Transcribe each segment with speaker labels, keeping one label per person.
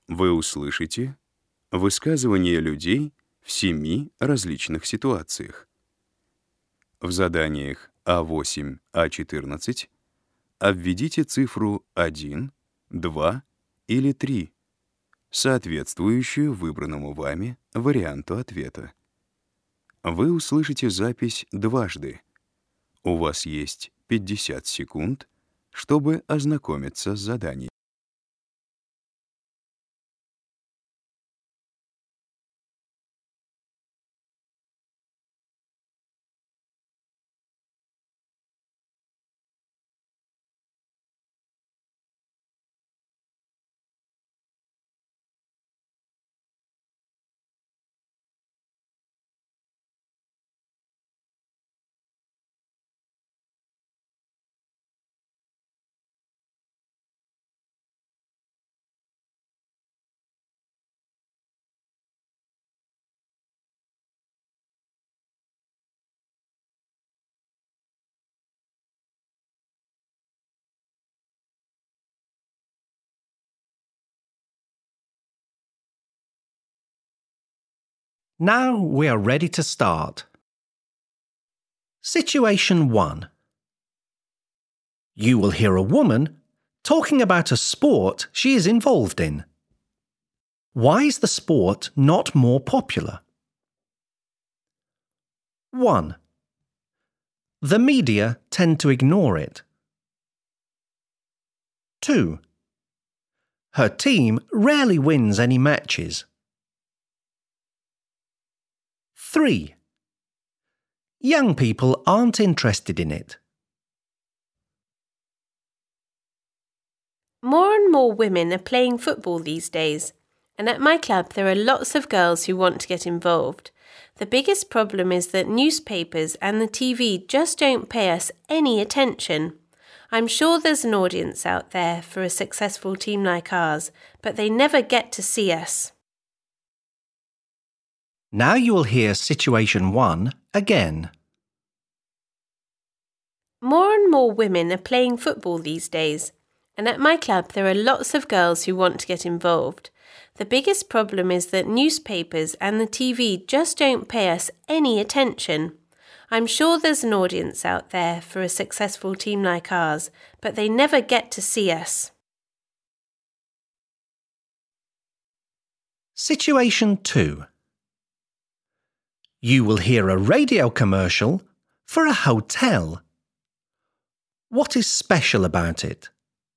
Speaker 1: Вы услышите высказывания людей в 7 различных ситуациях. В заданиях А8, А14 обведите цифру 1, 2 или 3, соответствующую выбранному вами варианту ответа. Вы услышите запись дважды. У вас есть 50 секунд, чтобы ознакомиться с заданием.
Speaker 2: Now we are ready to start. Situation 1. You will hear a woman talking about a sport she is involved in. Why is the sport not more popular? 1. The media tend to ignore it. 2. Her team rarely wins any matches. 3. Young people aren't interested in it.
Speaker 3: More and more women are playing football these days, and at my club there are lots of girls who want to get involved. The biggest problem is that newspapers and the TV just don't pay us any attention. I'm sure there's an audience out there for a successful team like ours, but they never get to see us.
Speaker 2: Now you will hear situation 1 again.
Speaker 3: More and more women are playing football these days, and at my club there are lots of girls who want to get involved. The biggest problem is that newspapers and the TV just don't pay us any attention. I'm sure there's an audience out there for a successful team like ours, but they never get to see us.
Speaker 2: Situation 2. You will hear a radio commercial for a hotel. What is special about it?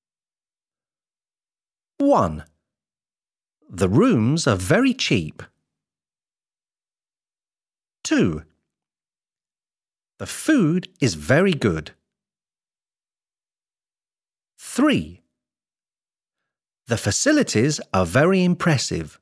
Speaker 2: 1. The rooms are very cheap. 2. The food is very good. 3. The facilities are very impressive.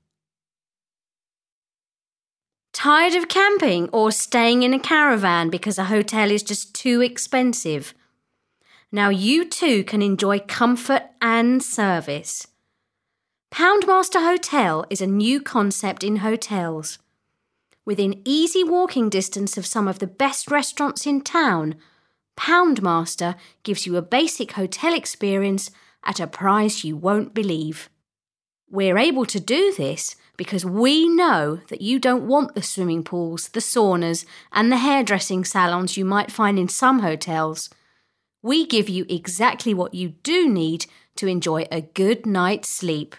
Speaker 4: Tired of camping or staying in a caravan because a hotel is just too expensive? Now you too can enjoy comfort and service. Poundmaster Hotel is a new concept in hotels. Within easy walking distance of some of the best restaurants in town, Poundmaster gives you a basic hotel experience at a price you won't believe. We're able to do this because we know that you don't want the swimming pools, the saunas, and the hairdressing salons you might find in some hotels. We give you exactly what you do need to enjoy a good night's sleep.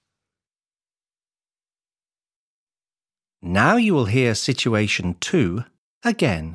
Speaker 2: Now you will hear situation 2 again.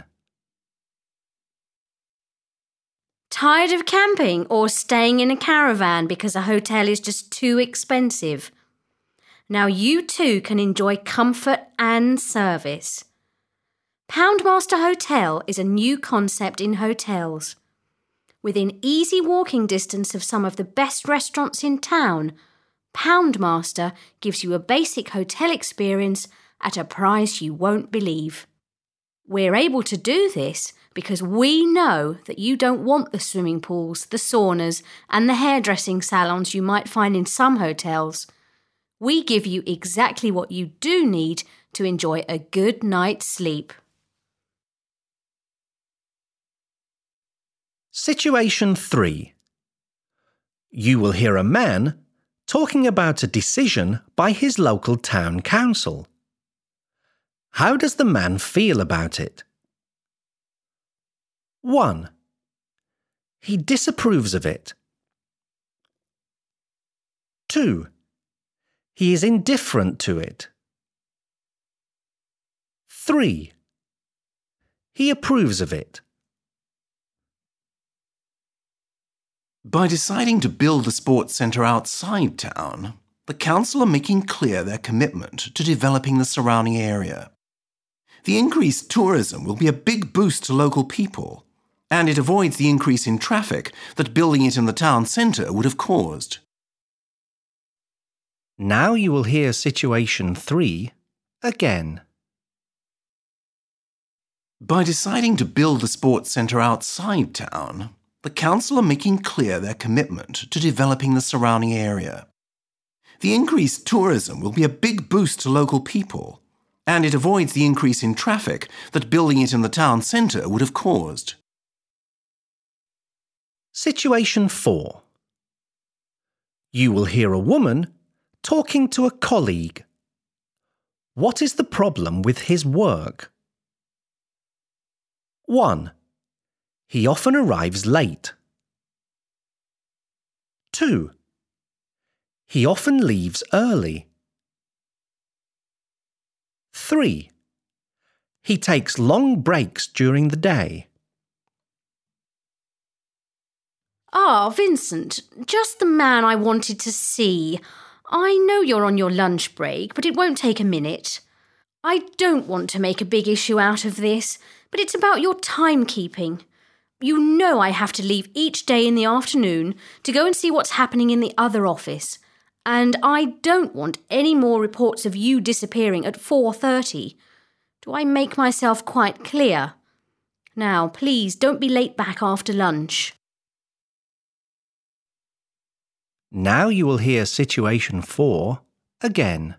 Speaker 4: Tired of camping or staying in a caravan because a hotel is just too expensive? Now you too can enjoy comfort and service. Poundmaster Hotel is a new concept in hotels. Within easy walking distance of some of the best restaurants in town, Poundmaster gives you a basic hotel experience at a price you won't believe. We're able to do this because we know that you don't want the swimming pools, the saunas, and the hairdressing salons you might find in some hotels. We give you exactly what you do need to enjoy a good night's sleep.
Speaker 2: Situation 3. You will hear a man talking about a decision by his local town council. How does the man feel about it? 1. He disapproves of it. 2. He is indifferent to it. 3. He approves of it.
Speaker 5: By deciding to build a sports centre outside town, the council are making clear their commitment to developing the surrounding area. The increased tourism will be a big boost to local people, and it avoids the increase in traffic that building it in the town centre would have caused.
Speaker 2: Now you will hear situation 3 again.
Speaker 5: By deciding to build a sports centre outside town, the council are making clear their commitment to developing the surrounding area. The increased tourism will be a big boost to local people, and it avoids the increase in traffic that building it in the town centre would have caused.
Speaker 2: Situation 4. You will hear a woman talking to a colleague. What is the problem with his work? 1. He often arrives late. 2. He often leaves early. 3. He takes long breaks during the day.
Speaker 4: Ah, Vincent, just the man I wanted to see. I know you're on your lunch break, but it won't take a minute. I don't want to make a big issue out of this, but it's about your timekeeping. You know I have to leave each day in the afternoon to go and see what's happening in the other office, and I don't want any more reports of you disappearing at 4:30. Do I make myself quite clear? Now, please don't be late back after lunch.
Speaker 2: Now you will hear situation 4 again.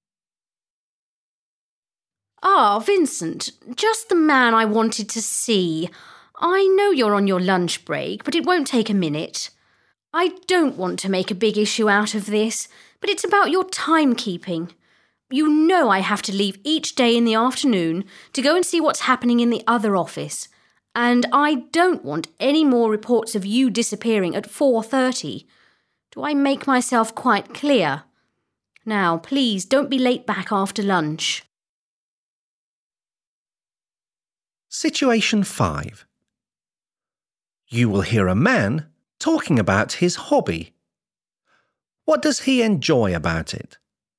Speaker 4: Ah, Vincent, just the man I wanted to see. I know you're on your lunch break, but it won't take a minute. I don't want to make a big issue out of this, but it's about your timekeeping. You know I have to leave each day in the afternoon to go and see what's happening in the other office, and I don't want any more reports of you disappearing at 4:30. Do I make myself quite clear? Now, please don't be late back after lunch.
Speaker 2: Situation 5. You will hear a man talking about his hobby. What does he enjoy about it?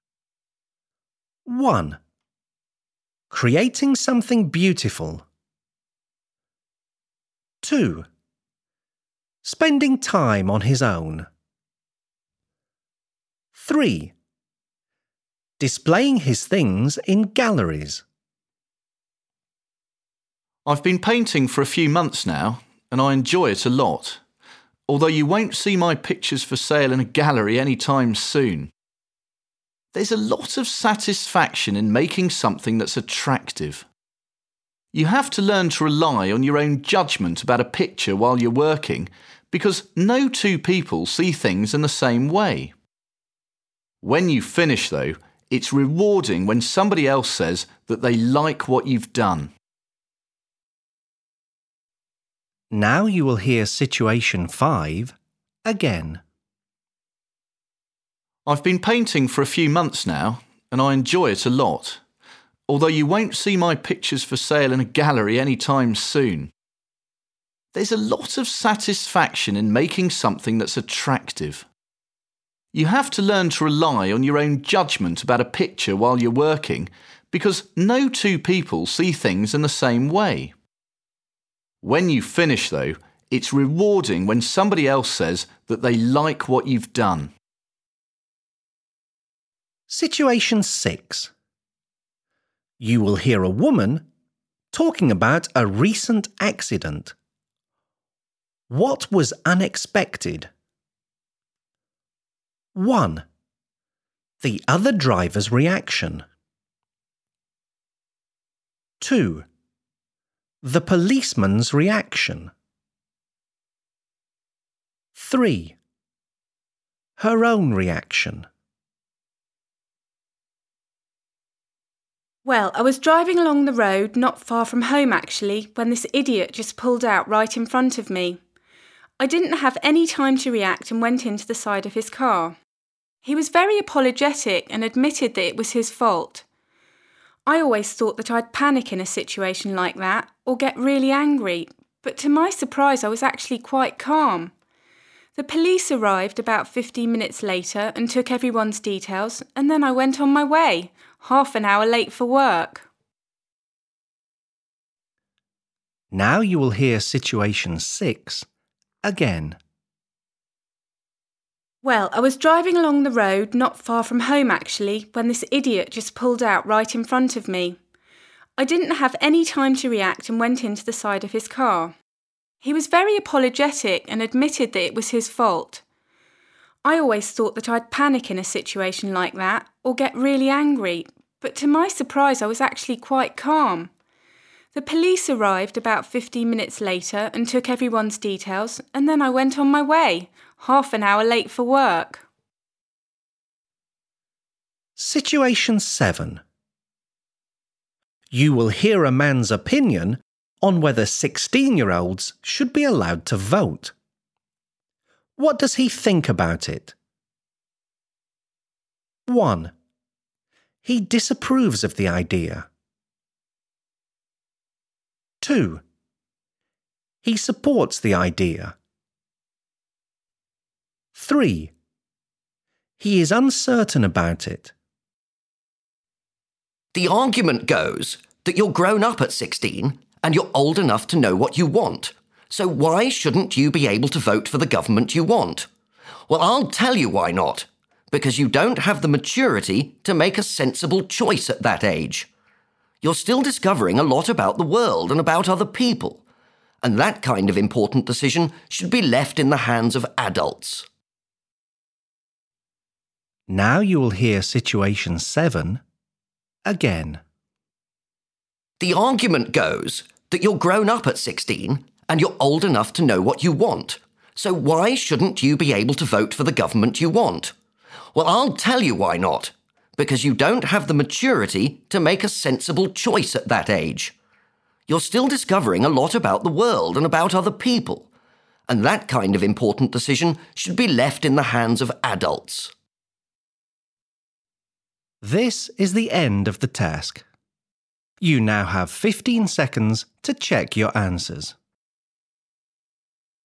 Speaker 2: 1. Creating something beautiful. 2. Spending time on his own. 3. Displaying his things in galleries.
Speaker 6: I've been painting for a few months now, and I enjoy it a lot, although you won't see my pictures for sale in a gallery anytime soon. There's a lot of satisfaction in making something that's attractive. You have to learn to rely on your own judgment about a picture while you're working, because no two people see things in the same way. When you finish, though, it's rewarding when somebody else says that they like what you've done.
Speaker 2: Now you will hear situation 5 again.
Speaker 6: I've been painting for a few months now, and I enjoy it a lot, although you won't see my pictures for sale in a gallery anytime soon. There's a lot of satisfaction in making something that's attractive. You have to learn to rely on your own judgment about a picture while you're working, because no two people see things in the same way. When you finish, though, it's rewarding when somebody else says that they like what you've done.
Speaker 2: Situation 6. You will hear a woman talking about a recent accident. What was unexpected? 1. The other driver's reaction. 2. The policeman's reaction. 3. her own reaction.
Speaker 7: Well, I was driving along the road not far from home actually when this idiot just pulled out right in front of me. I didn't have any time to react and went into the side of his car. He was very apologetic and admitted that it was his fault. I always thought that I'd panic in a situation like that or get really angry, but to my surprise I was actually quite calm. The police arrived about 15 minutes later and took everyone's details, and then I went on my way, half an hour late for work.
Speaker 2: Now you will hear situation 6 again.
Speaker 7: Well, I was driving along the road not far from home actually when this idiot just pulled out right in front of me. I didn't have any time to react and went into the side of his car. He was very apologetic and admitted that it was his fault. I always thought that I'd panic in a situation like that or get really angry, but to my surprise I was actually quite calm. The police arrived about 15 minutes later and took everyone's details, and then I went on my way, half an hour late for work.
Speaker 2: Situation 7. You will hear a man's opinion on whether 16-year-olds should be allowed to vote. What does he think about it? 1. He disapproves of the idea. 2. He supports the idea. 3. He is uncertain about it.
Speaker 8: The argument goes that you're grown up at 16 and you're old enough to know what you want. So why shouldn't you be able to vote for the government you want? Well, I'll tell you why not. Because you don't have the maturity to make a sensible choice at that age. You're still discovering a lot about the world and about other people. And that kind of important decision should be left in the hands of adults.
Speaker 2: Now you will hear situation 7 again.
Speaker 8: The argument goes that you're grown up at 16 and you're old enough to know what you want. So why shouldn't you be able to vote for the government you want? Well, I'll tell you why not. Because you don't have the maturity to make a sensible choice at that age. You're still discovering a lot about the world and about other people. And that kind of important decision should be left in the hands of adults.
Speaker 2: This is the end of the task. You now have 15 seconds to check your answers.